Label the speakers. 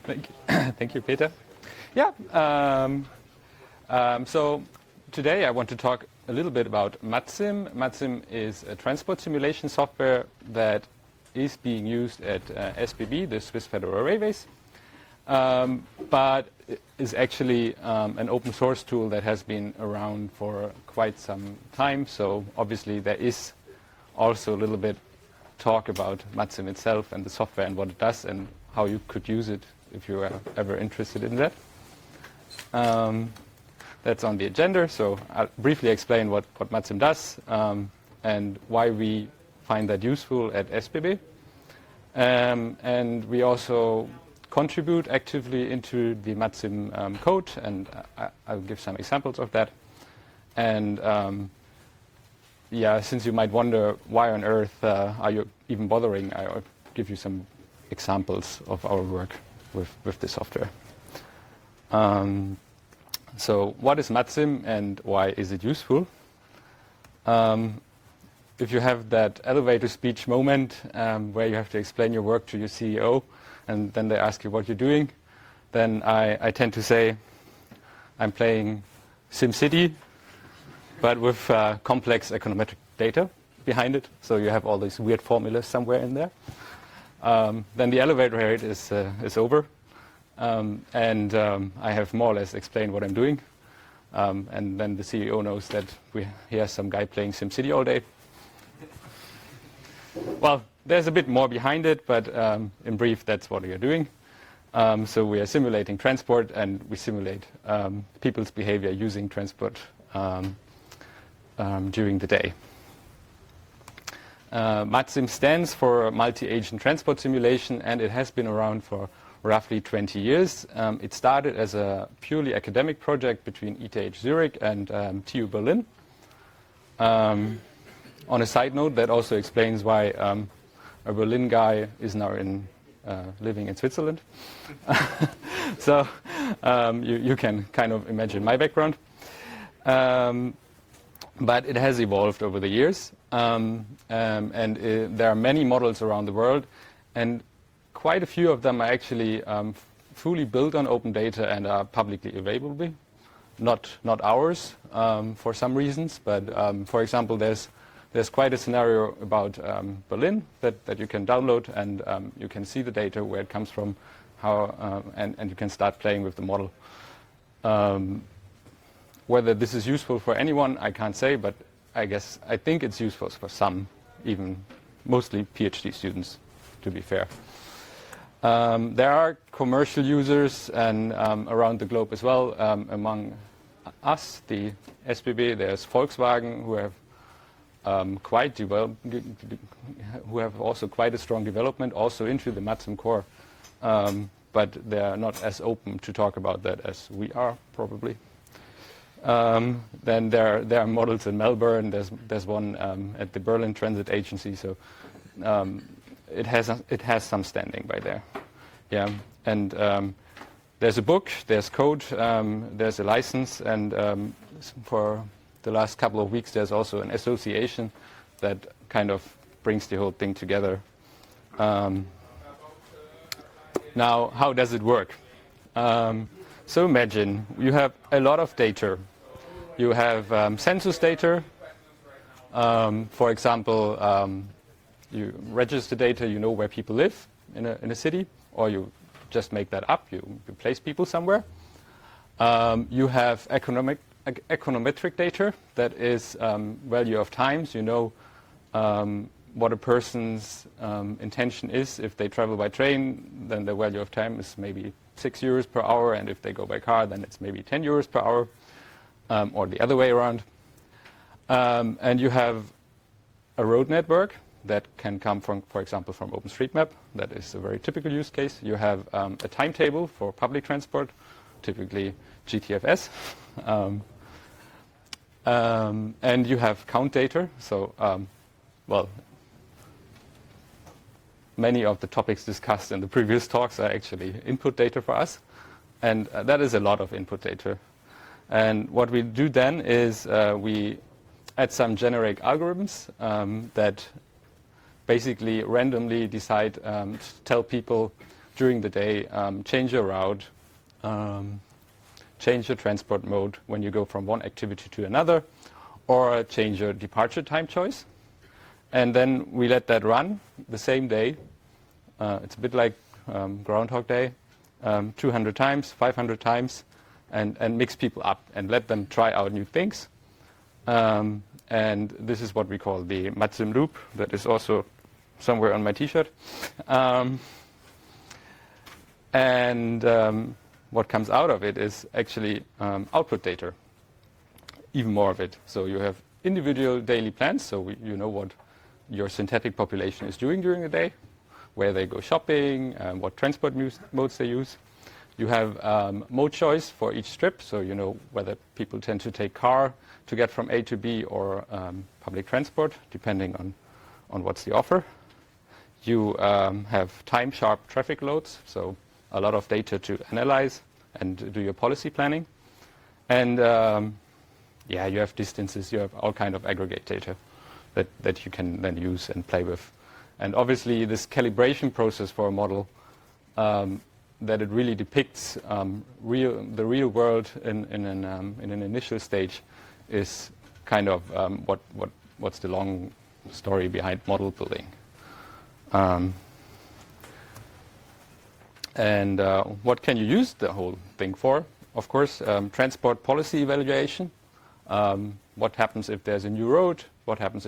Speaker 1: Thank you. Thank you, Peter. Yeah. So today I want to talk a little bit about MatSim. MatSim is a transport simulation software that is being used at SBB, the Swiss Federal Railways, but is actually an open source tool that has been around for quite some time. So obviously there is also a little bit talk about MatSim itself and the software and what it does and how you could use it if you are ever interested in that. That's on the agenda, so I'll briefly explain what MatSim does and why we find that useful at SBB. And we also contribute actively into the MatSim code, and I'll give some examples of that. And yeah, since you might wonder why on earth are you even bothering, I'll give you some examples of our work with the software. So what is MatSim and why is it useful? If you have that elevator speech moment where you have to explain your work to your CEO and then they ask you what you're doing, then I tend to say I'm playing SimCity, but with complex econometric data behind it. So you have all these weird formulas somewhere in there. Then the elevator ride is over. And I have more or less explained what I'm doing. And then the CEO knows that he has some guy playing SimCity all day. Well, there's a bit more behind it, but in brief, that's what we are doing. So we are simulating transport, and we simulate people's behavior using transport during the day. MatSim stands for Multi-Agent Transport Simulation, and it has been around for roughly 20 years. It started as a purely academic project between ETH Zurich and TU Berlin. On a side note, that also explains why a Berlin guy is now living in Switzerland. So you can kind of imagine my background. But it has evolved over the years. And there are many models around the world. And quite a few of them are actually fully built on open data and are publicly available. Not ours for some reasons, but for example, there's quite a scenario about Berlin that you can download, and you can see the data, where it comes from, how, and you can start playing with the model. Whether this is useful for anyone, I can't say, but I think it's useful for some, even mostly PhD students, to be fair. There are commercial users and around the globe as well. Among us, the SBB, there's Volkswagen, who have also quite a strong development also into the MatSim core, but they are not as open to talk about that as we are probably. Then there are models in Melbourne. There's one at the Berlin Transit Agency. So it has some standing by there. Yeah, and there's a book, there's code, there's a license, and for the last couple of weeks there's also an association that kind of brings the whole thing together. Now, how does it work? So imagine you have a lot of data. You have census data. For example, you register data, you know where people live in a city, or you just make that up, you place people somewhere. You have econometric data, that is value of times. You know what a person's intention is. If they travel by train, then the value of time is maybe 6 euros per hour, and if they go by car, then it's maybe 10 euros per hour, or the other way around. And you have a road network that can come from, for example, from OpenStreetMap. That is a very typical use case. You have a timetable for public transport, typically GTFS. And you have count data. So, well, many of the topics discussed in the previous talks are actually input data for us. And that is a lot of input data. And what we do then is we add some generic algorithms that basically randomly decide to tell people during the day, change your route, change your transport mode when you go from one activity to another, or change your departure time choice. And then we let that run the same day. It's a bit like Groundhog Day, 200 times, 500 times, and mix people up and let them try out new things. And this is what we call the Matsim loop. That is also somewhere on my t-shirt. What comes out of it is actually output data, even more of it. So you have individual daily plans, so you know what your synthetic population is doing during the day, where they go shopping, what transport modes they use. You have mode choice for each strip, so you know whether people tend to take car to get from A to B or public transport, depending on what's the offer. You have time-sharp traffic loads, so a lot of data to analyze and do your policy planning. And yeah, you have distances, you have all kind of aggregate data that you can then use and play with. And obviously this calibration process for a model, that it really depicts the real world in an initial stage is kind of what's the long story behind model building. And what can you use the whole thing for? Of course, transport policy evaluation. What happens if there's a new road? What happens